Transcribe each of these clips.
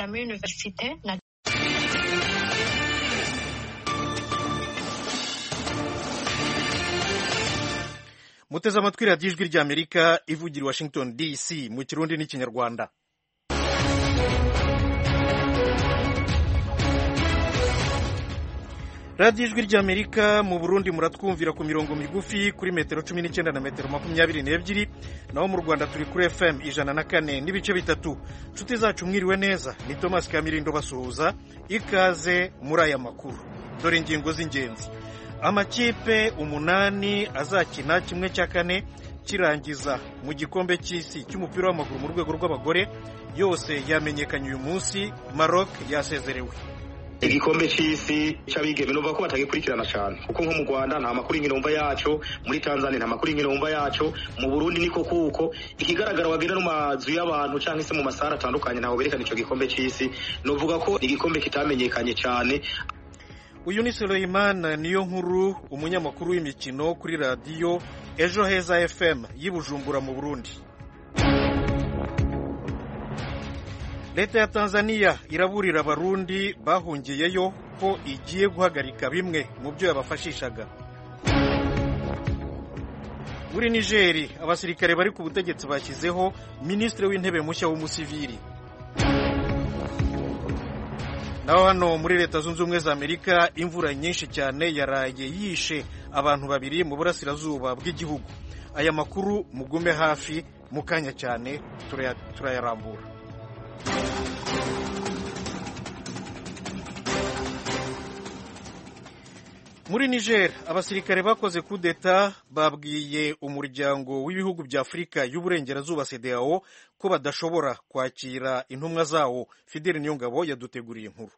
muri universite na muteze amatwi radiyo ijwi ry'Amerika ivugira i Washington DC mu Kirundi n'Ikinyarwanda. radiyo ijwi ry'Amerika mu Burundi muratwumvira ku mirongo migufi kuri metero 19 na metero 22, naho mu Rwanda turi kuri FM 104 n'ibice bitatu. Nshuti zacu mwiriwe neza, ni Thomas Kamirindo basuhuza, ikaze muri aya makuru. Dore ingingo z'ingenzi. Amakipe 8 azakina kimwe cya kane kirangiza mu gikombe cy'isi cy'umupira w'amaguru mu rwego rw'abagore yose yamenyekanye uyu munsi. Maroc yasezerewe. Igikombe cy'isi cy'abigeme numva ko batagikurikirana cyane kuko nko mu Rwanda nta makuru y'iniromba yacu, muri Tanzania nta makuru y'iniromba yacu, mu Burundi niko kuko ikigaragara wagenda no mazu y'abantu cyangwa se mu masara atandukanye ntaho berekana ico gikombe cy'isi. Novuga ko igikombe kitamenyekanye cyane. Uyu ni Suleiman Niyonkuru, umunyamakuru w'imikino kuri radiyo Ejo Heza FM y'Ibujumbura mu Burundi. Leta ya Tanzania iraburira abarundi bahungiyeyo ko igiye guhagarika bimwe mu byo yabafashishaga. Muri Niger, abasirikare bari ku butegetsi bashyizeho minisitiri w'intebe mushya w'umusivili. Naho hano muri Leta Zunze Ubumwe za Amerika, imvura nyinshi cyane yaraye yishe abantu babiri mu burasirazuba bw'igihugu. Aya makuru mugume hafi, mu kanya cyane turayarambura. Muri Niger, abasirikare bakoze kudeta babwiye umuryango w'ibihugu bya Afurika y'Uburengerazuba CEDEAO ko badashobora kwakira intumwa zawo. Fidel Niyongabo yaduteguriye inkuru.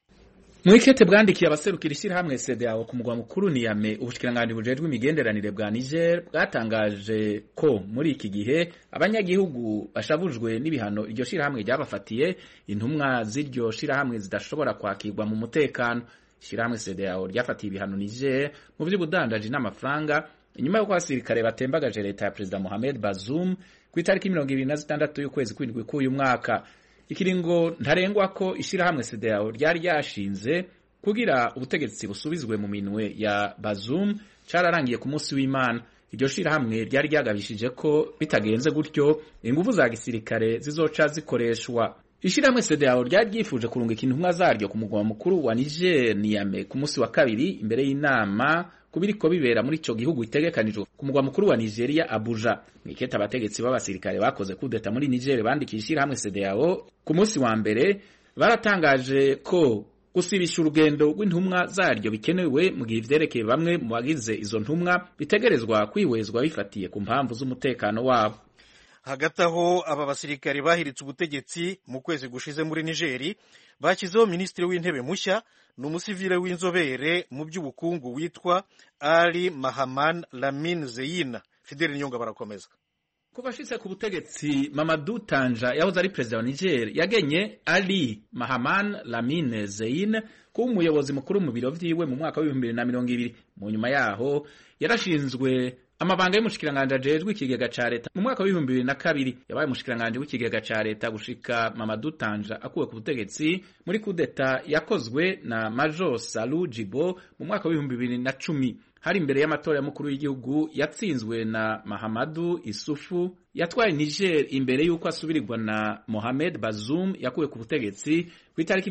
Mwikete bwandikiye abaserukira ishyirahamwe CEDEAO ku mugwa mukuru Niamey, ubushikiranganji bujejwe imigenderanire bwa Niger bwatangaje ko muri iki gihe abanyagihugu bashavujwe n'ibihano iryo shyirahamwe ryabafatiye, intumwa z'iryo shyirahamwe zidashobora kwakirwa mu mutekano. Ishyirahamwe CEDEAO ryafatiye ibihano Niger mu by'ubudandaji n'amafaranga inyuma y'uko abasirikare batembagaje leta ya Perezida Mohamed Bazoum ku itariki 26 y'ukwezi kw'indwi k'uyu mwaka. Ikiringo ntarengwa ko ishyirahamwe CEDEAO ryari ryashinze kugira ubutegetsi busubizwe mu minwe ya Bazoum cararangiye ku munsi w'Imana. Iryo shyirahamwe ryari ryagabishije ko bitagenze gutyo ingufu za gisirikare zizoca zikoreshwa. Ishyirahamwe CEDEAO ryari ryifuje kurungika intumwa zaryo ku mugwa mukuru wa Niger Niamey ku munsi wa kabiri imbere y'inama kubiriko bibera muri ico gihugu itegekanijwe ku mugwa mukuru wa Nigeria Abuja. Mwiketa abategetsi b'abasirikare bakoze kudeta muri Niger bandikira ishyirahamwe CEDEAO ku munsi wa mbere baratangaje ko gusibisha urugendo rw'intumwa zaryo bikenewe mu gihe ivyerekeye bamwe mu bagize izo ntumwa bitegerezwa kwihwezwa bifatiye ku mpamvu z'umutekano wabo. Hagati aho aba basirikare bahiritse ubutegetsi mu kwezi gushize muri Nigeri bashyizeho minisitiri w'intebe mushya, ni umusivile w'inzobere mu by'ubukungu witwa Ali Mahaman Lamine Zein. Fidel Nyonga barakomeza. Kuva ashitse ku butegetsi, Mamadou Tanja yahoze ari perezida wa Niger yagenye Ali Mahaman Lamine Zein kuba umuyobozi mukuru mu biro vyiwe mu mwaka wa 2020. Mu nyuma yaho yarashinzwe amabanga y'umushikiranganje ajejwe ikigega ca leta mu mwaka wa 2002. Yabaye umushikiranganje w'ikigega ca leta gushika Mamadou Tanja akuwe ku butegetsi muri kudeta yakozwe na Major Salou Djibo mu mwaka wa 2010. Hari imbere y'amatora y'umukuru w'igihugu yatsinzwe na Mahamadou Issoufou yatwaye Niger imbere y'uko asubirirwa na Mohamed Bazoum yakuwe ku butegetsi ku itariki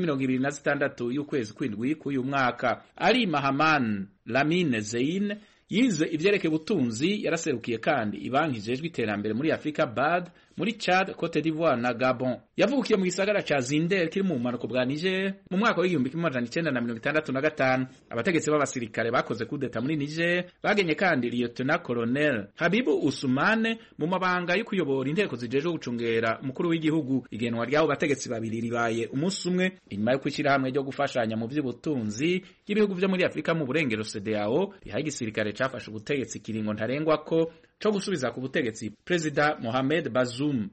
26 y'ukwezi kw'indwi k'uyu mwaka. Ali Mahaman Lamine Zein yize ivyerekeye ubutunzi, yaraserukiye kandi ibanki ijejwe iterambere muri Afrika BAD, muri Chad, Cote d'Ivoire na Gabon. Yavukiye mu gisagara ca Zinder kiri mu bumanuko bwa Niger mu mwaka wa 1965. Abategetsi b'abasirikare bakoze kudeta muri Niger bagenye kandi Lieutenant Colonel Habibu Usumane mu mabanga yo kuyobora inteko zijejwe gucungera umukuru w'igihugu. Igenwa ry'abo bategetsi babiri ribaye umunsi umwe inyuma yo kwishirahamwe ryo gufashanya mu by'ubutunzi y'ibihugu byo muri Afrika mu burengero CEDEAO rihaye igisirikare cafashe ubutegetsi kiringo ntarengwa ko co gusubiza ku butegetsi Perezida Mohamed Bazoum.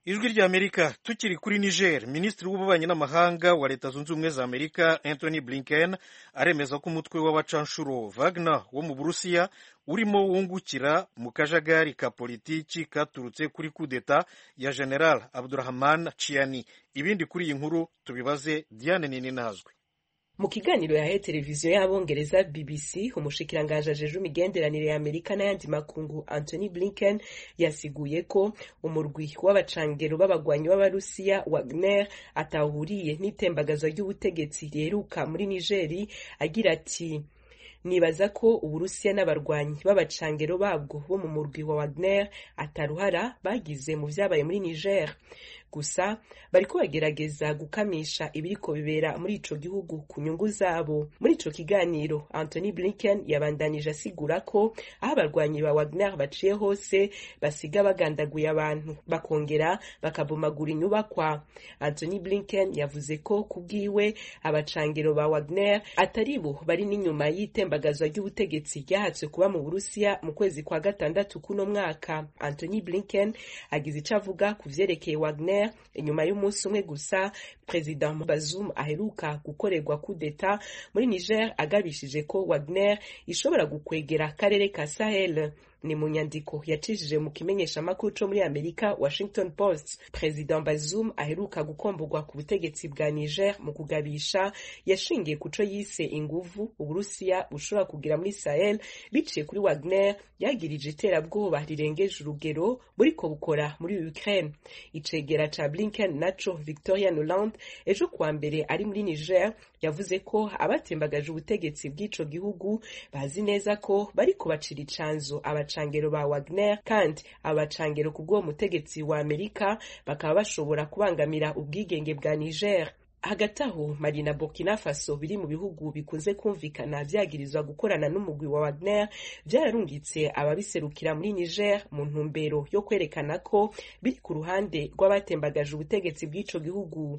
ijwi rya Amerika. Tukiri kuri Niger, minisitiri w'ububanyi n'amahanga wa leta zunze ubumwe za Amerika Anthony Blinken aremeza ko umutwe w'abacanshuro Wagner wo mu Burusiya urimo wungukira mu kajagari ka politiki katurutse kuri kudeta ya General Abdurrahman Chiani. Ibindi kuri iyi nkuru tubibaze Diane Nininazwe. Mu kiganiro yahaye televiziyo y'abongereza BBC, umushikiranganji ajejwe imigenderanire ya Amerika n'ayandi makungu Anthony Blinken yasiguye ko umurwi w'abacangero b'abagwanyi b'Abarusiya Wagner atahuriye n'itembagazo ry'ubutegetsi riheruka muri Nigeri, agira ati nibaza ko Uburusiya n'abarwanyi b'abacangero babwo bo mu murwi wa Wagner ataruhara bagize mu vyabaye muri Niger. Gusa bariko bagerageza gukamisha ibiriko bibera muri ico gihugu ku nyungu zabo. Muri ico kiganiro Anthony Blinken yabandanije asigura ko aho abarwanyi ba Wagner baciye hose basiga bagandaguye abantu bakongera bakabomagura inyubakwa. Anthony Blinken yavuze ko kubwiwe abacangero ba Wagner atari bo bari n'inyuma y'itembagazwa ry'ubutegetsi ryahatswe kuba mu Burusiya mu kwezi kwa gatandatu kuno mwaka. Anthony Blinken agize ico avuga ku vyerekeye Wagner inyuma y'umunsi umwe gusa President Bazoum aheruka gukorerwa kudeta muri Niger, agabishije ko Wagner ishobora gukwegera akarere ka Sahel. Ni mu nyandiko yacishije mu kimenyesha makuru co muri Amerika Washington Post. President Bazoum aheruka gukomborwa ku butegetsi bwa Niger mu kugabisha yashingiye kuco yise inguvu Uburusiya bushobora kugira muri Sahel biciye kuri Wagner yagirije iterabwoba rirengeje urugero buriko bukora muri Ukraine. Icegera ca Blinken naco Victoria Nuland ejo kuwa mbere ari muri Niger yavuze ko abatembagaje ubutegetsi bw'ico gihugu bazi neza ko bariko bacira icanzo abacangero ba Wagner, kandi abacangero kubwo mutegetsi wa Amerika bakaba bashobora kubangamira ubwigenge bwa Niger. Hagati aho Mali na Burkina Faso biri mu bihugu bikunze kumvikana vyagirizwa gukorana n'umugwi wa Wagner vyararungitse ababiserukira muri Niger mu ntumbero yo kwerekana ko biri ku ruhande rw'abatembagaje ubutegetsi bw'ico gihugu.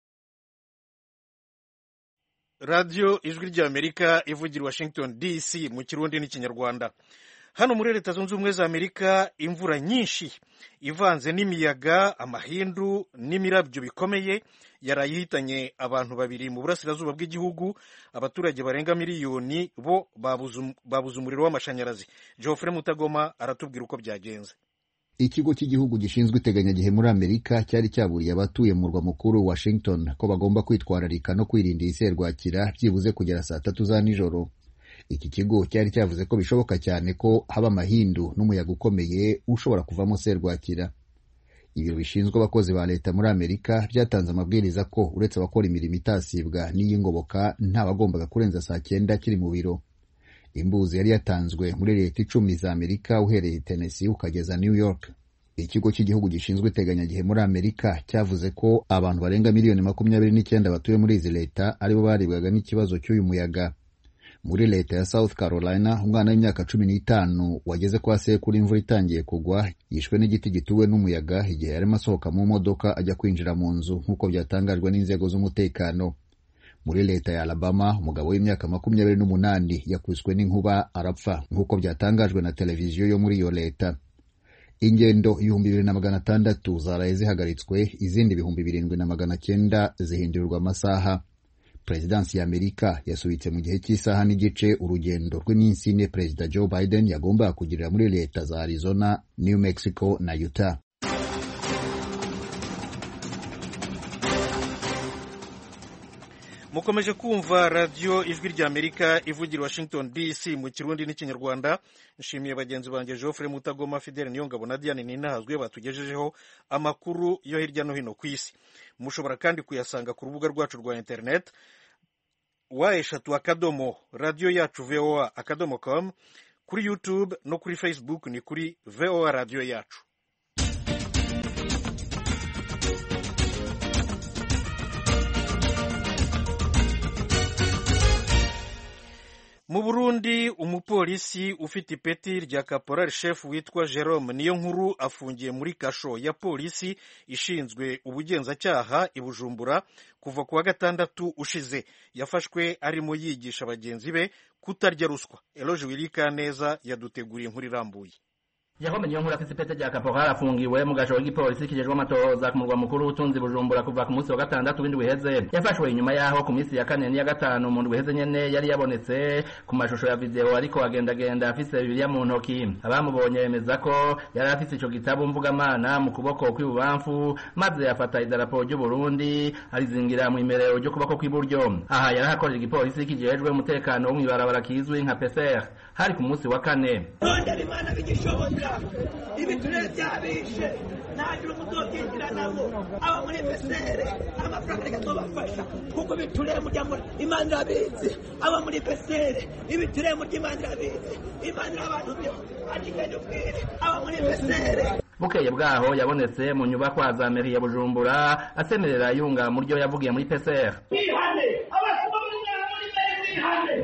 Radio Ijwi rya Amerika ivugira Washington DC mu Kirundi n'Ikinyarwanda. Hano muri leta zunze ubumwe za Amerika imvura nyinshi ivanze n'imiyaga, amahindu n'imirabyo bikomeye yarayihitanye abantu babiri mu burasirazuba bw'igihugu. Abaturage barenga miliyoni bo babuze umuriro w'amashanyarazi. Geoffrey Mutagoma aratubwira uko byagenze. Ikigo cy'igihugu gishinzwe iteganyagihe muri Amerika cyari cyaburiye abatuye mu murwa mukuru Washington ko bagomba kwitwararika no kwirinda iserwakira byibuze kugera saa 3 za nijoro. Iki kigo cyari cyavuze ko bishoboka cyane ko haba amahindu n'umuyaga ukomeye ushobora kuvamo serwakira. Ibiro bishinzwe abakozi ba leta muri Amerika byatanze amabwiriza ko uretse abakora imirimo itasibwa n'iy'ingoboka nta bagombaga kurenza saa 9 kiri mu biro. Imbuzi yari yatanzwe muri leta 10 za Amerika uhereye Tennessee ukageza New York. Ikigo cy'igihugu gishinzwe iteganyagihe muri Amerika cyavuze ko abantu barenga miliyoni 29 batuye muri izi leta aribo baribwaga n'ikibazo cy'uyu muyaga. Muri leta ya South Carolina, umwana w'imyaka 15 wageze kwa sekuru imvura itangiye kugwa yishwe n'igiti gituwe n'umuyaga igihe yarimo asohoka mu modoka ajya kwinjira mu nzu nk'uko byatangajwe n'inzego z'umutekano. Muri leta ya Alabama, umugabo w'imyaka 28 yakubiswe n'inkuba arapfa nk'uko byatangajwe na televiziyo yo muri iyo leta. Ingendo 2600 zaraye zihagaritswe, izindi 7900 zihindurirwa amasaha. Presidansi ya Amerika yasubitse mu gihe cy'isaha n'igice urugendo rw'iminsi 4 Perezida Joe Biden yagomba kugirira muri leta za Arizona, New Mexico na Utah. Mukomeje kumva radio Ijwi rya Amerika ivugira Washington DC mu Kirundi n'Ikinyarwanda. Nshimiye bagenzi banje Geoffrey Mutagoma, Fidel Niyongabo na Diane Ninahazwe batugejejeho amakuru yo hirya no hino ku isi. Mushobora kandi kuyasanga ku rubuga rwacu rwa internet wa3 radio yacu voa.com, kuri YouTube no kuri Facebook ni kuri VOA radio yacu. Mu Burundi, umupolisi ufite ipeti rya caporal chef witwa Jerome Niyonkuru afungiye muri kasho ya polisi ishinzwe ubugenzacyaha i Bujumbura kuva kuwa gatandatu ushize. Yafashwe arimo yigisha bagenzi be kutarya ruswa. Eloge Wilikaneza yaduteguriye inkuru irambuye. Jerome Niyonkuru afise ipete rya caporal afungiwe mu gasho k'igipolisi kijejwe amatohoza ku murwa mukuru w'ubutunzi Bujumbura kuva ku munsi wa gatandatu w'indwi iheze. Yafashwe inyuma yaho ku minsi ya kane n'iya gatanu mu ndwi iheze nyene yari yabonetse ku mashusho ya video ariko agendagenda afise Bibiliya mu ntoki. Abamubonye bemeza ko yari afise ico gitabo mvugamana mu kuboko kw'ibubamfu maze yafata idarapo ry'u Burundi arizingira mu imerero ryo kuboko kw'iburyo. Aha yari hakorera igipolisi kijejwe umutekano wo mw'ibarabara kizwi nka PCR. Hari ku munsi wa kane. Ibiturere byabishe ntagira umuzobyinjira nabo aba muri pesere amafaranga reka tubafasha kuko biturere muryango Imana irabizi aba muri pesere ibiturere muryango irabizi Imana irabantu byo atigende ubwire aba muri pesere. Bukeye bwaho yabonetse mu nyubakwa za meri ya Bujumbura asemerera yunga mu ryo yavugiye muri PCR. Ihane abasoma muri meri ihane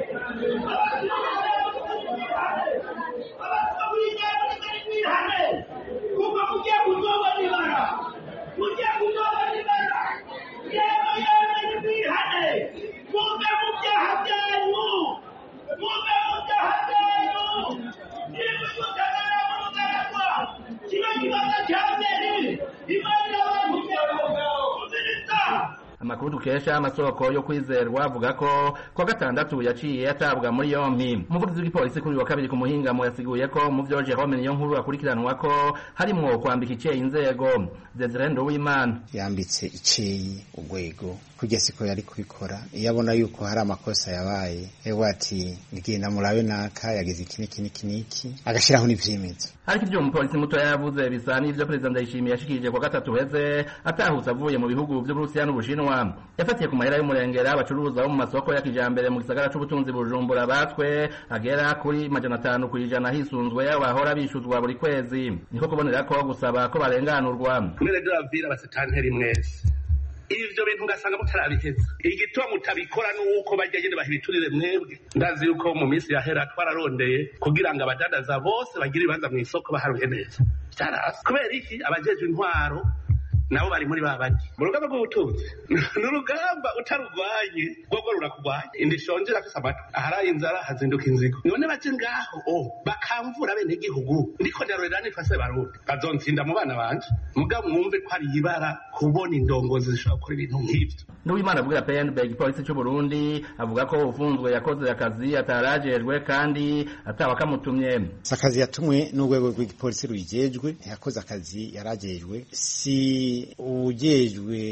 Amakuru dukesha amasoko yo kwizerwa avuga ko kwa gatandatu yaciye atabwa muri yompi. Umuvugizi w'igipolisi kuri wa kabiri ku muhingamo yasiguye ko mu vyo Jerome Niyonkuru akurikiranwa ko harimwo kwambika iceye inzego. Desire Nduwimana yambitse iceye urwego kugeza ko yari kubikora iyabona yuko hari amakosa yabaye ewe ati ngenda murabe naka yagize iki agashiraho n'ivyimezo. Ariko ibyo umupolisi muto yavuze bisa n'ivyo President Ndayishimiye yashikirije kwa gatatu heze atahutse avuye mu bihugu vy'Uburusiya n'Ubushinwa. Yafatiye ku mahera y'umurengera abacuruza bo mu masoko ya kijambere mu gisagara c'ubutunzi Bujumbura batwe agera kuri 500% hisunzwe y'abahora bishuzwa buri kwezi. Niko kubonera ko gusaba ko barenganurwa. Mwene Davira basitanteri mwese ivyo bintu ngasanga mutarabiheza igitwa mutabikora nuko bajya nyene bahibiturire mwebwe. Ndazi yuko mu minsi yahera twararondeye kugira ngo abadandaza bose bagire ibanza mu isoko baharuye neza cyarasi kubera iki abajeje intwaro nabo bari muri babandi mu rugamba rw'ubutunzi n'urugamba utarugwanye rwo rurakugwanye indishonje rafise amata aharaye inzara hazinduka inzigo none baje ngaho bakamvura bene igihugu ndiko ndarorera nifase barundi bazonsinda mu bana banje mugabo mwumve ko ari ibara kubona indongozi zishobora gukora ibintu nk'ivyo. N'uwimana abwira PNB igipolisi cy'u Burundi avuga ko ufunzwe yakoze akazi atarajejwe kandi atawa kamutumye. Akazi yatumwe n'urwego rw'igipolisi ruyijejwe yakoze akazi yarajejwe si ujejwe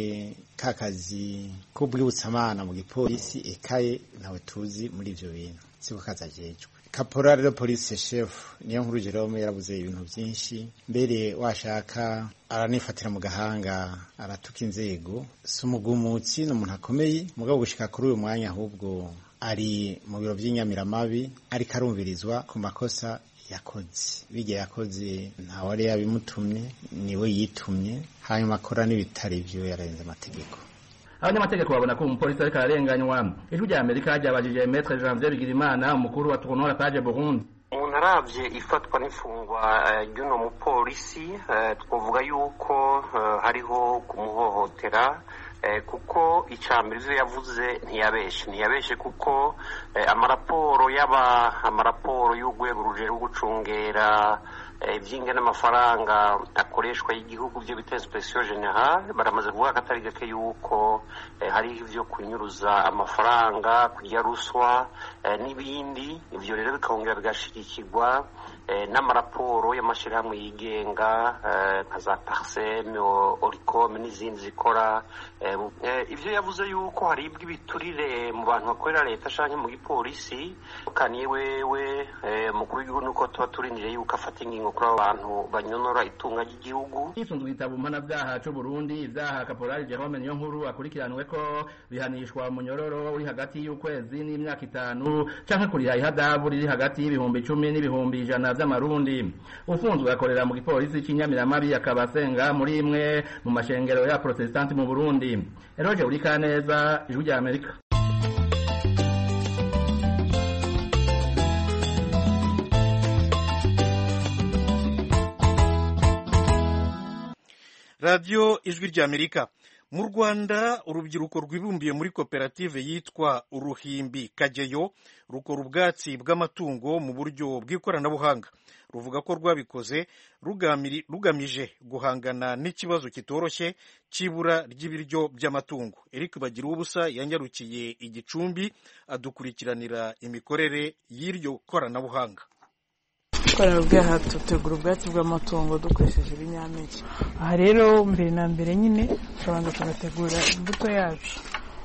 kakazi ko bwibutsamana mu gipolisi ekaye nawe tuzi muri ivyo bintu siko kazajejwe. Caporal de police chef Niyonkuru Jerome yarabuze ibintu byinshi mbere washaka aranifatira mu gahanga aratuka inzego sumugumutsi n'umuntu akomeye mugabo gushika kuri uyu mwanya ahubwo ari mu biro by'inyamiramabi ariko arumvirizwa ku makosa yakoze bijye yakoze ntawari yabimutumye niwe yitumye hanyuma akora n'ibitari byo yarenze amategeko. Abanyamategeko babona ko umupolisi ariko ararenganywa. Ijwi rya Amerika ryabajije Maître Janvier Bigirimana umukuru wa Tournoi Page Burundi. Umuntu aravye ifatwa n'ifungwa ry'uno mupolisi twovuga yuko hariho kumuhohotera kuko icambere ivyo yavuze ntiyabeshe kuko amaraporo y'urwego rujejwe gucungera ivyinge n'amafaranga akoreshwa y'igihugu byo bita inspection générale baramaze kuvuga ko atari gake yuko hari ivyo kunyuruza amafaranga kurya ruswa n'ibindi. Ivyo rero bikongera bigashigikirwa n'amaraporo y'amashirahamwe yigenga nka za Parsem, Oricom n'izindi zikora ivyo yavuze yuko haribwa ibiturire mu bantu bakorera leta canke mu gipolisi kaniye wewe mukuru w'igihugu nuko tuba turindiriye yuko afata ingingo kuri abo bantu banyonora itunga ry'igihugu. Hisunzwe igitabo mpanavyaha c'u Burundi ivyaha Caporal Jerome Niyonkuru akurikiranwe ko bihanishwa mu nyororo uri hagati y'ukwezi n'imyaka 5 canke kuriha ihadabu riri hagati y'ibihumbi 10 n'ibihumbi 100 vy'amarundi. Ufunzwe akorera mu gipolisi c'inyamiramabi akaba asenga muri imwe mu mashengero ya Protestant mu Burundi. Eroje Urikaneza, Ijwi rya Amerika. Radio Ijwi rya Amerika. mu Rwanda urubyiruko rwibumbiye muri koperative yitwa Uruhimbi Kageyo rukora ubwatsi bw'amatungo mu buryo bw'ikoranabuhanga. Ruvuga ko rwabikoze rugamije guhangana n'ikibazo kitoroshye cy'ibura ry'ibiryo by'amatungo. Eric Bagiruwubusa yanyarukiye i Gicumbi adukurikiranira imikorere y'iryo koranabuhanga. Koranabuhanga tutegura ubwatsi bw'amatungo dukoresheje ibinyampeke. Aha rero mbere na mbere nyine tubanza tugategura imbuto yacu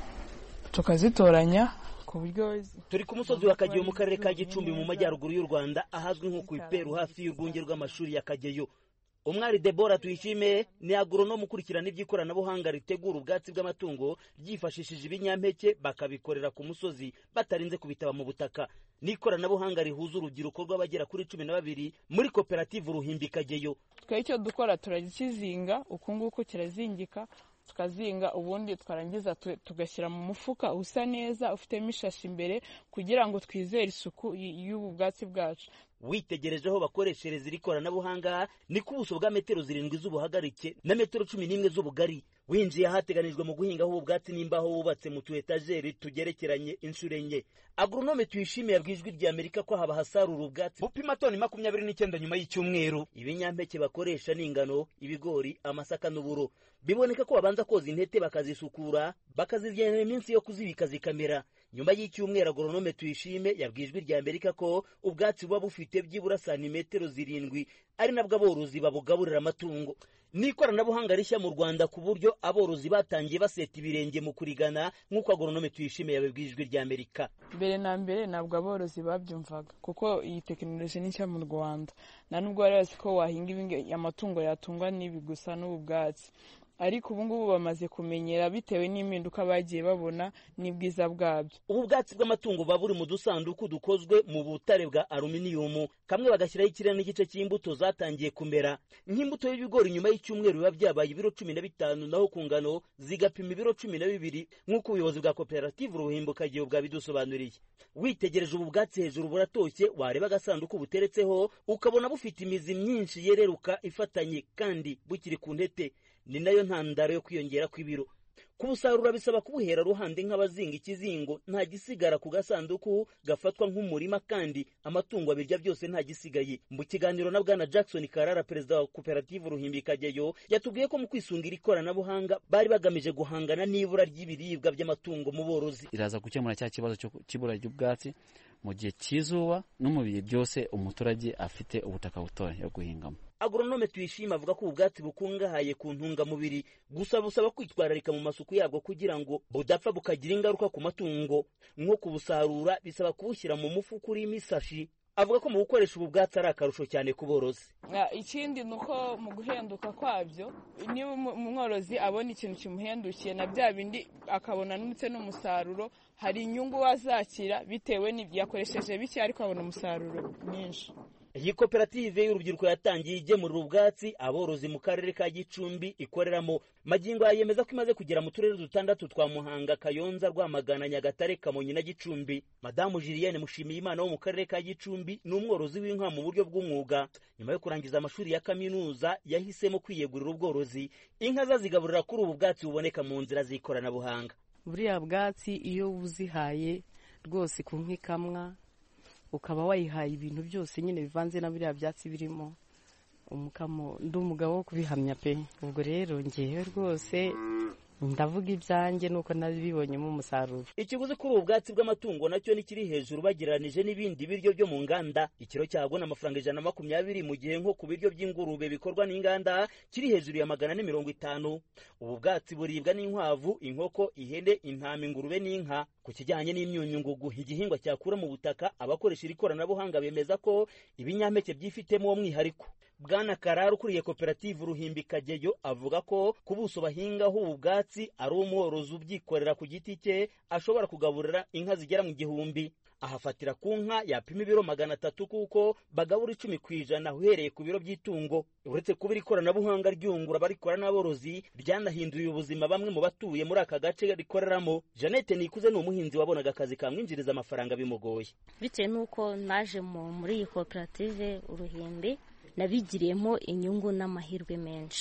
tukazitoranya ku buryo. Turi ku musozi wa Kageyo mu karere ka Gicumbi mu majyaruguru y'u Rwanda ahazwi nko ku Iperu hafi y'urwunge rw'amashuri ya Kageyo. Umwari Deborah Tuyishime ni agronome ukurikirana iby'ikoranabuhanga ritegura ubwatsi bw'amatungo ryifashishije ibinyampeke bakabikorera ku musozi batarinze kubitaba mu butaka. N'ikoranabuhanga rihuza urubyiruko rw'abagera kuri 12 muri koperative Uruhimbi Kageyo. Twe icyo dukora turagikizinga ukunguko kirazingika tukazinga ubundi twarangiza tugashyira mu mufuka usa neza ufitemo ishashi imbere kugira ngo twizere isuku y'ubu bwatsi bwacu. Witegerejeho bakoreshereza iri koranabuhanga ni ku buso bwa metero 7 z'ubuhagarike na metero 11 z'ubugari. Winjiye ahateganijwe mu guhingaho ubu bwatsi n'imbaho wubatse mu tuetajeri tugerekeranye inshuro enye. Agronome Tuyishime yabwijwe rya Amerika ko haba hasarura ubwatsi bupima toni 29 nyuma y'icyumweru. Ibinyampeke bakoresha n'ingano, ibigori, amasaka n'uburo. Biboneka ko babanza koza intete bakazisukura bakazivyenera iminsi yo kuzibika zikamera. Nyuma y'icyumweru Agronome Tuyishime yabwijwe rya Amerika ko ubwatsi buba bufite byibura santimetero 7 ari nabwo aborozi babugaburira amatungo. N'ikoranabuhanga rishya mu Rwanda ku buryo aborozi batangiye baseta ibirenge mu kurigana nk'uko Agronome Tuyishime yabibwijwe rya Amerika. Mbere na mbere nabwo aborozi babyumvaga kuko iyi tekinoloji ni nshya mu Rwanda. Na nubwo bari bazi ko wahinga amatungo yatungwa n'ibi gusa n'ubu bwatsi. Ariko ubu ngubu bamaze kumenyera bitewe n'impinduka bagiye babona n'ibwiza bwabyo. Ubu bwatsi bw'amatungo baburi mu dusanduku dukozwe mu butare bwa aluminium, kamwe bagashyiraho ikirere n'igice cy'imbuto zatangiye kumera. Nk'imbuto y'ibigori nyuma y'icyumweru biba byabaye ibiro 15 naho ku ngano zigapima ibiro 12 nk'uko ubuyobozi bwa koperative Uruhimbi Kageyo bwabidusobanuriye. Witegereje ubu bwatsi hejuru buratoshye, wareba agasanduku buteretseho ukabona bufite imizi myinshi yereruka ifatanye kandi bukiri ku ntete. Ni nayo ntandaro yo kwiyongera kw'ibiro. Kubusarura bisaba kubuhera ruhande nk'abazinga ikizingo, nta gisigara ku gasanduku gafatwa nk'umurima kandi amatungo abirya byose nta gisigaye. Mu kiganiro na Bwana Jackson Karara, perezida wa koperative Uruhimbi Kageyo, yatubwiye ko mu kwisungira ikoranabuhanga bari bagamije guhangana n'ibura ry'ibiribwa by'amatungo mu borozi. Iraza gukemura cya kibazo cyo kibura ry'ubwatsi mu gihe cy'izuba no mu bihe byose umuturage afite ubutaka butoya yo guhingamo. Agronome Tuyishime avuga ko ubwatsi bukungahaye ku ntungamubiri gusa busaba kwitwararika mu masuku yabwo kugira ngo budapfa bukagira ingaruka ku matungo. Nko kubusarura bisaba kubushyira mu mufuka urimo isashi. Avuga ko mu gukoresha ubu bwatsi ari akarusho cyane ku borozi. Ikindi nuko mu guhenduka kwabyo niba umworozi abona ikintu kimuhendukiye na bya bindi akabona ndetse n'umusaruro, hari inyungu wazakira bitewe n'ibyo yakoresheje bike ariko abona umusaruro mwinshi. Iyi koperative y'urubyiruko yatangiye igemurira ubwatsi aborozi mu karere ka Gicumbi ikoreramo. Magingo yemeza ko imaze kugera mu turere 6 twa Muhanga, Kayonza, Rwamagana, Nyagatare, Kamonyi na Gicumbi. Madamu Julienne Mushimiyimana wo mu karere ka Gicumbi ni umworozi w'inka mu buryo bw'umwuga. Nyuma yo kurangiza amashuri ya kaminuza yahisemo kwiyegurira ubworozi. Inka zazigaburira kuri ubu bwatsi buboneka mu nzira z'ikoranabuhanga. Buriya bwatsi iyo uzihaye rwose ku nkikamwa ukaba wayihaye ibintu byose nyine bivanze na biriya byatsi birimo umukamo, ndi umugabo wo kubihamya pe. Ubwo rero ngiye rwose ndavuga ibyanjye nuko nabibonyemo umusaruro. Ikiguzi kuri ubu bwatsi bw'amatungo nacyo nikiri hejuru bagereranije n'ibindi biryo byo mu nganda. Ikiro cyabwo n'amafaranga 120 mu gihe nko ku biryo by'ingurube bikorwa n'inganda kiri hejuru ya 450. Ubu bwatsi buribwa n'inkwavu, inkoko, ihene, intama, ingurube n'inka. Ku kijyanye n'imyunyungugu igihingwa cyakura mu butaka, abakoresha ikoranabuhanga bemeza ko ibinyampeke byifitemo uwo mwihariko. Bwana Karara ukuriye koperative Uruhimbi Kageyo avuga ko kubuso bahingaho ubu bwatsi ari umworozi ubyikorera ku giti cye ashobora kugaburira inka zigera mu 1000. Ahafatira ku nka yapima ibiro 300 kuko bagabura 10% uhereye ku biro by'itungo. Uretse kuba ikoranabuhanga ryungura barikora n'aborozi, ryanahinduye ubuzima bamwe mu batuye muri aka gace rikoreramo. Jeannette Nikuze ni umuhinzi wabonaga akazi kamwinjiriza amafaranga bimugoye. Bitewe nuko naje muri iyi koperative Uruhimbi nabigiriyemo inyungu n'amahirwe menshi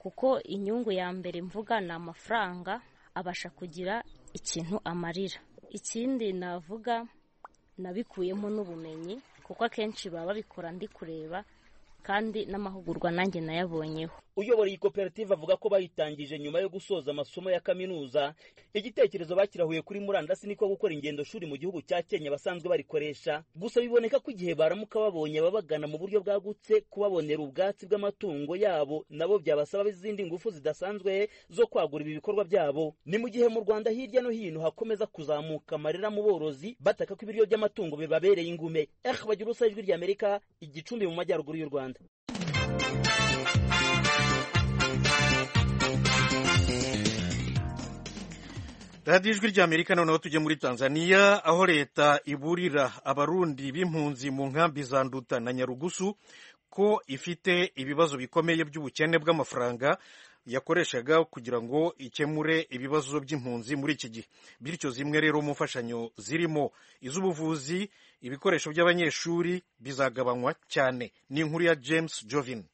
kuko inyungu ya mbere mvuga ni amafaranga abasha kugira ikintu amarira. Ikindi navuga nabikuyemo n'ubumenyi kuko akenshi baba babikora ndi kureba kandi n'amahugurwa nanjye nayabonyeho. Uyobora iyi koperative avuga ko bayitangije nyuma yo gusoza amasomo ya kaminuza. Igitekerezo bakirahuye kuri murandasi niko gukora ingendo shuri mu gihugu cya Kenya basanzwe barikoresha. Gusa biboneka ko igihe baramuka babonye babagana mu buryo bwagutse kubabonera ubwatsi bw'amatungo yabo nabo byabasaba izindi ngufu zidasanzwe zo kwagura ibi bikorwa byabo. Ni mu gihe mu Rwanda hirya no hino hakomeza kuzamuka amarira mu borozi bataka ko ibiryo by'amatungo bibabereye ingume. Bagira ubusa ijwi rya Amerika Igicumbi mu majyaruguru y'u Rwanda. radiyo ijwi rya Amerika. Noneho tujye muri Tanzania aho leta iburira abarundi b'impunzi mu nkambi za Nduta na Nyarugusu ko ifite ibibazo bikomeye by'ubukene bw'amafaranga yakoreshaga kugira ngo ikemure ibibazo by'impunzi muri iki gihe. Bityo zimwe rero mu mfashanyo zirimo iz'ubuvuzi, ibikoresho by'abanyeshuri bizagabanywa cyane. Ni inkuru ya James Jovin.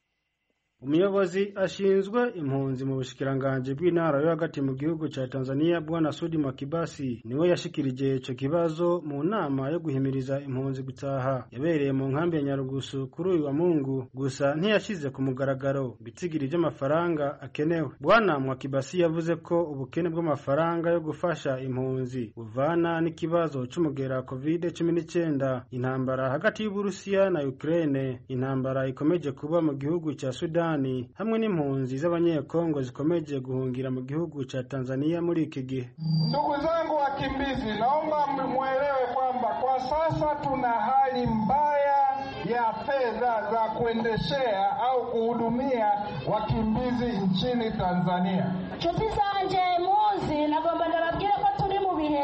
Umuyobozi ashinzwe impunzi mu bushikiranganje bw'intara yo hagati mu gihugu ca Tanzania Bwana Sudi Makibasi niwe yashikirije ico kibazo mu nama yo guhimiriza impunzi gutaha yabereye mu nkambi ya Nyarugusu kuri uyu wa Mungu. Gusa ntiyashize ku mugaragaro bitsigiri by'amafaranga akenewe. Bwana Makibasi yavuze ko ubukene bw'amafaranga yo gufasha impunzi buvana n'ikibazo c'umugera COVID-19, intambara hagati y'Uburusiya na Ukraine, intambara ikomeje kuba mu gihugu ca Sudan hamwe n'impunzi z'abanyekongo zikomeje guhungira mu gihugu cha Tanzania muri iki gihe. Ndugu zangu wakimbizi, naomba muelewe kwamba kwa sasa tuna hali mbaya ya fedha za kuendeshea au kuhudumia wakimbizi nchini Tanzania. Nshuti zanje muzi nagomba ndababwira ko turi mu bihe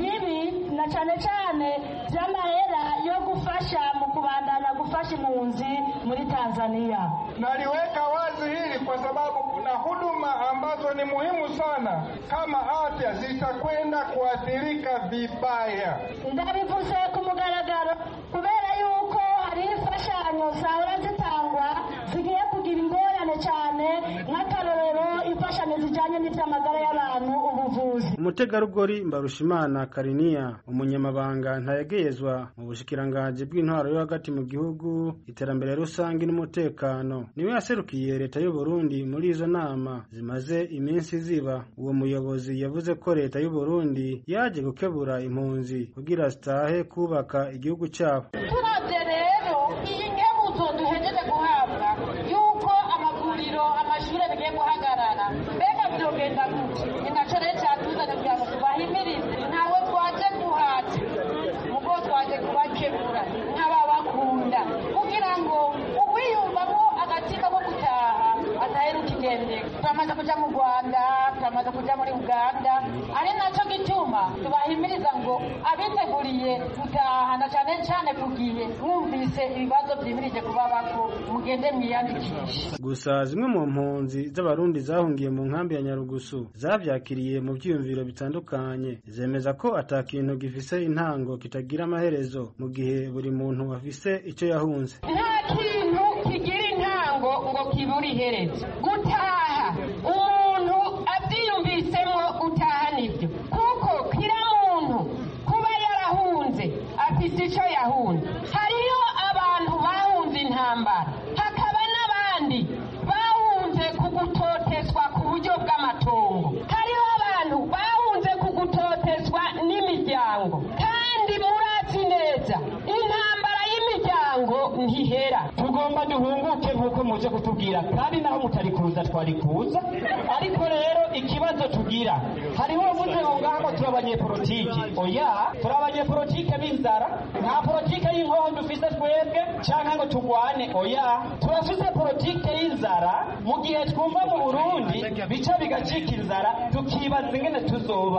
bibi na cyane cyane by'amahera yo gufasha mu kubandana gufasha impunzi muri Tanzania. Naliweka wazi hili kwa sababu kuna huduma ambazo ni muhimu sana kama afya zitakwenda kuathirika vibaya. Ndabivuze ku mugaragaro kubera yuko hari imfashanyo zahora zitangwa zigiye kugira ingorane cyane nk'akarorero imfashanyo zijyanye n'iby'amagara y'abantu, ubuvuzi. Umutegarugori Mbarushimana Kariniya, umunyamabanga ntayegeyezwa mu bushikiranganje bw'intwaro yo hagati mu gihugu, iterambere rusange n'umutekano, niwe yaserukiye leta y'u Burundi muri izo nama zimaze iminsi ziba. Uwo muyobozi yavuze ko leta y'u Burundi yaje gukebura impunzi kugira zitahe kubaka igihugu cyabo. Turavye rero iyi ngebuzo duhejeje guhabwa yuko amavuriro amashuri bigiye guhagarara, mbega byogenda gute? Inaco rero cyatuzanye kugira ngo tubahimirize, ntawe twaje guhata mugo twaje kubakebura nk'ababakunda kugira ngo uwiyumvamo agatsiko ko gutaha ataheruka igendeka. Turamaze kuja mu Rwanda, turamaze kuja muri Uganda, ari naco gituma tubahimiriza ngo abiteguriye gutaha na cyane cyane ku gihe mwumvise ibibazo byimirije kubabako mugende mwiyandikishe. Gusa zimwe mu mpunzi z'abarundi zahungiye mu nkambi ya Nyarugusu zavyakiriye mu byiyumviro bitandukanye, zemeza ko atakintu gifise intango kitagira amaherezo mu gihe buri muntu afise ico yahunze. Nta kintu kigira intango ngo kiburi iherezo. Gutaha umuntu abyiyumvisemo gutaha nibyo, kuko kira muntu kuba yarahunze afise ico yahunze. Hariyo abantu bahunze intambara, hakaba n'abandi bahunze kugutoteswa ku buryo bw'amatongo, hariho abantu bahunze kugutoteswa n'imiryango, kandi murazi neza intambara y'imiryango ntihera. Tugomba duhunguke nk'uko muje kutubwira, kandi naho mutari kuza twari kuza. Ariko rero ikibazo tugira, hariho uvuze ngo ngaho turi abanyepolitiki. Oya, turi abanyepolitike b'inzara, nta politike y'inkoho dufise twebwe canke ngo tugwane. Oya, turafise politike y'inzara. Mu gihe twumva mu Burundi bica bigacika inzara, tukibaza ingene tuzobaho.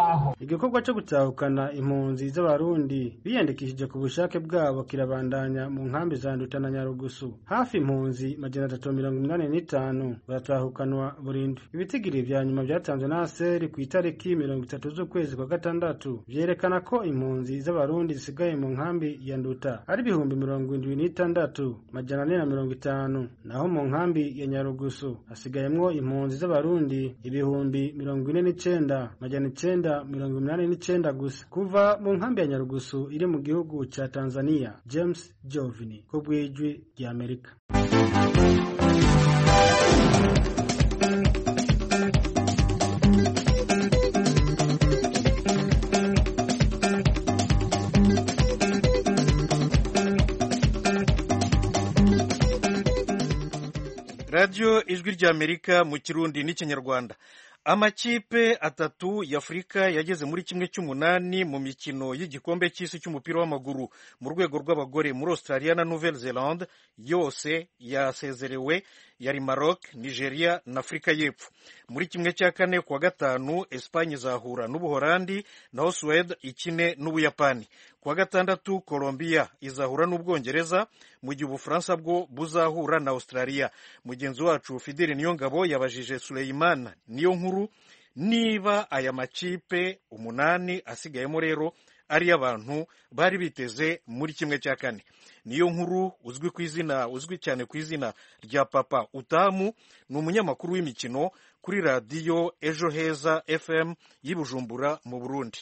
igikorwa cyo gutahukana impunzi z'abarundi biyandikishije ku bushake bwabo kirabandanya mu nkambi za Nduta na Nyarugusu. Hafi impunzi 385 baratahukanwa burundu. Ibitigiri vya nyuma byatanzwe na ASER ku itariki 30 z'ukwezi kwa gatandatu vyerekana ko impunzi z'abarundi zisigaye mu nkambi ya Nduta ari 76,450, naho mu nkambi ya Nyarugusu hasigayemwo impunzi z'abarundi 49,989 gusa. Kuva mu nkambi ya Nyarugusu iri mu gihugu ca Tanzania, James Jovini ku bw'ijwi rya Amerika. Radio Ijwi rya Amerika mu Kirundi n'Ikinyarwanda. Amakipe atatu y'Afrika yageze muri kimwe cy'umunani mu mikino y'igikombe cy'isi cy'umupira w'amaguru mu rwego rw'abagore muri Australia na Nouvelle-Zélande, yose yasezerewe, yari Maroc, Nigeria na Afrika y'Epfo. Muri kimwe cya kane kuwa gatanu Espagne izahura n'Ubuholandi, naho Suède ikine n'Ubuyapani. Kuwa gatandatu Colombia izahura n'Ubwongereza, mu gihe Ubufaransa bwo buzahura na Australia. Mugenzi wacu Fidele Niyongabo yabajije Suleiman Niyonkuru niba aya makipe umunani asigayemo rero ari abantu bari biteze muri kimwe cya kane. Niyonkuru uzwi cyane ku izina rya Papa Utamu, ni umunyamakuru w'imikino kuri radiyo Ejo Heza FM y'Ibujumbura mu Burundi.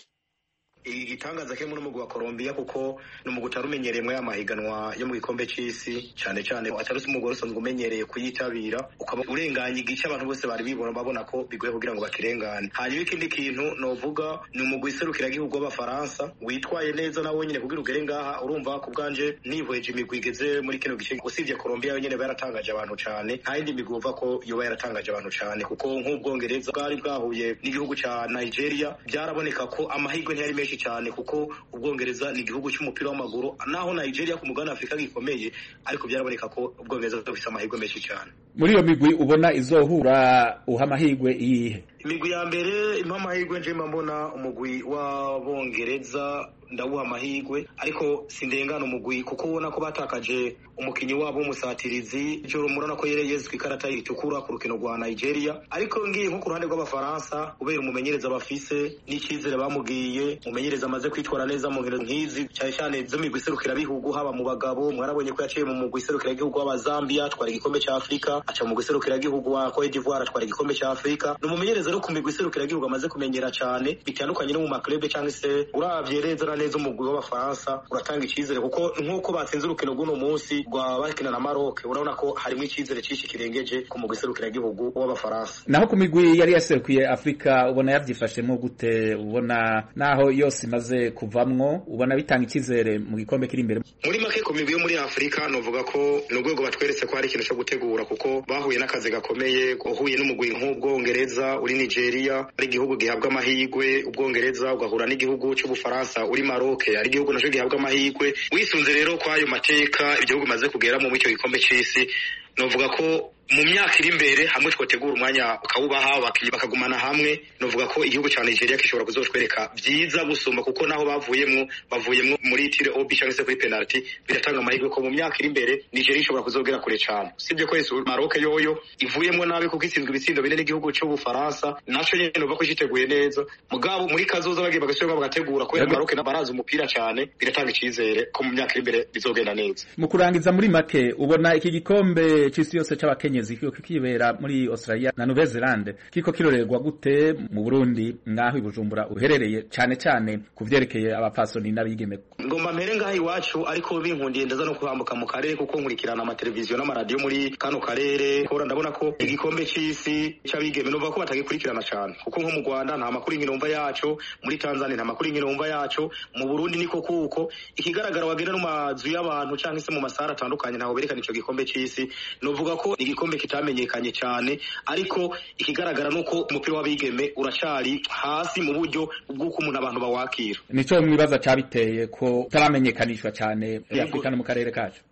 Igitangaza ke muri umugwi wa Colombia kuko ni umugwi utarumenyereye mu y'amahiganwa yo mu gikombe c'isi, cyane cyane atarusi umugwi usanzwe umenyereye kuyitabira, ukaba urenganye igice abantu bose bari babona ko bigoye kugira ngo bakirengane. Hanyuma ikindi kintu novuga ni umugwi serukira gihugu w'Abafaransa witwaye neza nawe nyine kugira ugere ngaha. Urumva ku bwanje nihweje imigwi igeze muri kino gice, usibye Colombia yo nyine baratangaje abantu cyane, nta yindi migwi uva ko yoba yaratangaje abantu cyane, kuko nk'Ubwongereza bwari bwahuye n'igihugu ca Nigeria, byaraboneka ko amahirwe ntiyari menshi cyane, kuko Ubwongereza ni igihugu cy'umupira w'amaguru, naho Nigeria ku mugabane Afrika gikomeye, ariko byaraboneka ko Ubwongereza bufite amahirwe menshi cyane. Muri iyo migwi ubona izohura uha amahirwe iyihe? Imigwi ya mbere impa amahirwe nje mbona umugwi w'Abongereza ndawuha amahirwe, ariko sindengana umugwi kuko ubona ko batakaje umukinyi wabo w'umusatirizi Joro murana ko yereyezwe ikarata itukura ku rukino rwa Nigeria. Ariko ngiye nko ku ruhande rw'Abafaransa, ubera umumenyereza bafise n'ikizere bamugiye, umumenyereza amaze kwitwara neza mu nkino nk'izi, cyane cyane zo migwi serukira bihugu, haba mu bagabo mwarabonye ko yaciye mu mugwi serukira gihugu wa Zambia atwara igikombe cya Afrika, aca mu mugwi serukira gihugu wa Cote d'Ivoire atwara igikombe cya Afrika. Ni umumenyereza no ku migwi serukira gihugu amaze kumenyera cyane, bitandukanye no mu maklube cyangwa se uravye neza umugwi w'Abafaransa uratanga ikizere, kuko nk'uko batsinze urukino rw'uno munsi rwa bakina na Maroc, urabona ko harimo ikizere cyinshi kirengeje ku mugwi serukira gihugu w'Abafaransa. Naho ku migwi yari yaserukiye Afrika ubona yavyifashemo gute? Ubona naho yose imaze kuvamwo, ubona bitanga ikizere mu gikombe kiri imbere? Muri make ku migwi yo muri Afrika novuga ko n'urwego batweretse ko hari ikintu cyo gutegura, kuko bahuye n'akazi gakomeye, uhuye n'umugwi nk'Ubwongereza uri Nigeria ari igihugu gihabwa amahirwe, Ubwongereza ugahura n'igihugu cy'Ubufaransa uri Maroc ari igihugu naco gihabwa amahirwe. Wisunze rero kwa ayo mateka igihugu maze kugeramo mu icyo gikombe c'isi, novuga ko mu myaka iri imbere hamwe twotegura umwanya ukawubaha abakinyi bakagumana hamwe, novuga ko igihugu cya Nigeria gishobora kuzotwereka byiza gusumba, kuko naho bavuyemwo muri tire obi cyangwa se kuri penalty, biratanga amahirwe ko mu myaka iri imbere Nigeria ishobora kuzogera kure cyane. Sibye ko Maroc yoyo ivuyemwo nabi kuko itsinzwe ibitsindo bine n'igihugu cy'Ubufaransa, naco nyene novuga ko cyiteguye neza. Mugabo muri kazoza bagiye bagasubira bagategura ko Maroc barazi umupira cyane, biratanga ikizere ko mu myaka iri imbere bizogenda neza. Mu kurangiza muri make, ubona iki gikombe c'isi yose c'abakenye kikibera muri Australia na Nouvelle-Zélande kiko kirorerwa gute mu Burundi ngaho Ibujumbura uherereye, cyane cyane kuvyerekeye abapasoni n'abigeme? Ngomba mpere ngaho iwacu, ariko binkundiye ndaza no kuhambuka mu karere kuko nkurikirana amateleviziyo n'amaradiyo muri kano karere, kora ndabona ko igikombe c'isi c'abigeme numva ko batagikurikirana cyane, kuko nko mu Rwanda nta makuru y'inumva yacu, muri Tanzania nta makuru y'inumva yacu, mu Burundi niko kuko ikigaragara wagenda no mazu y'abantu cyangwa se mu masara atandukanye ntaho berekana ico gikombe c'isi. Novuga ko igikombe kitamenyekanye cyane, ariko ikigaragara nuko umupira w'abigeme uracari hasi mu buryo bw'uko umuntu abantu bawakira. Nico mwibaza cyabiteye ko taramenyekanishwa cyane Afrika no mu karere kacu?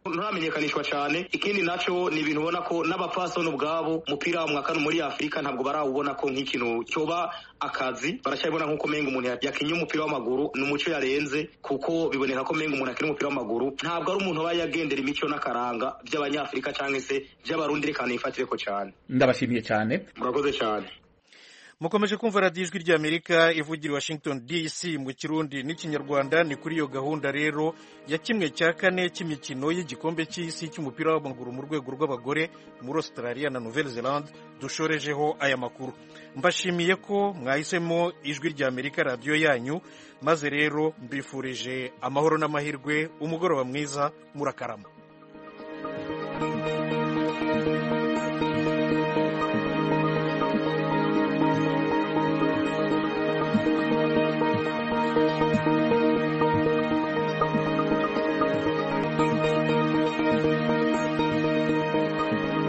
nturamenyekanishwa cyane. Ikindi naco ni ibintu ubona ko n'abapfasoni ubwabo umupira wa mwaka muri Afrika ntabwo barawubona ko nk'ikintu cyoba akazi, baracyabona nk'uko menga umuntu yakinye umupira w'amaguru n'umuco yarenze, kuko biboneka ko menga umuntu akina umupira w'amaguru ntabwo ari umuntu aba yagendera imico n'akaranga by'abanyafrika cyangwa se by'abarundi, reka nifatire ko cyane. Ndabashimiye cyane, murakoze cyane. Mukomeje kumva radiyo ijwi ry'Amerika ivugira i Washington DC mu Kirundi n'Ikinyarwanda. Ni kuri iyo gahunda rero ya 1/4 cy'imikino y'igikombe cy'isi cy'umupira w'amaguru mu rwego rw'abagore muri Australia na Nouvelle-Zélande dushorejeho aya makuru. Mbashimiye ko mwahisemo ijwi ry'Amerika radiyo yanyu, maze rero mbifurije amahoro n'amahirwe, umugoroba mwiza, murakarama.